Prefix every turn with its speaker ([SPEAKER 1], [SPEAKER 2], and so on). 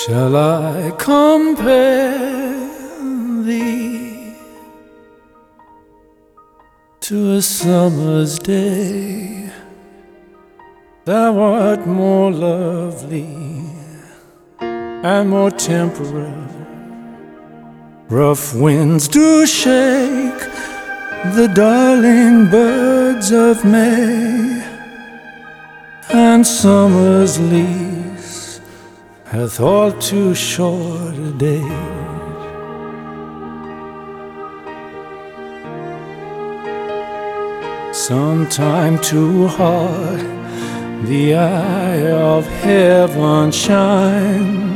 [SPEAKER 1] Shall I compare thee to a summer's day? Thou art more lovely and more temperate. Rough winds do shake the darling birds of May, and summer's lease hath all too short a day. Sometime too hard the eye of heaven shines,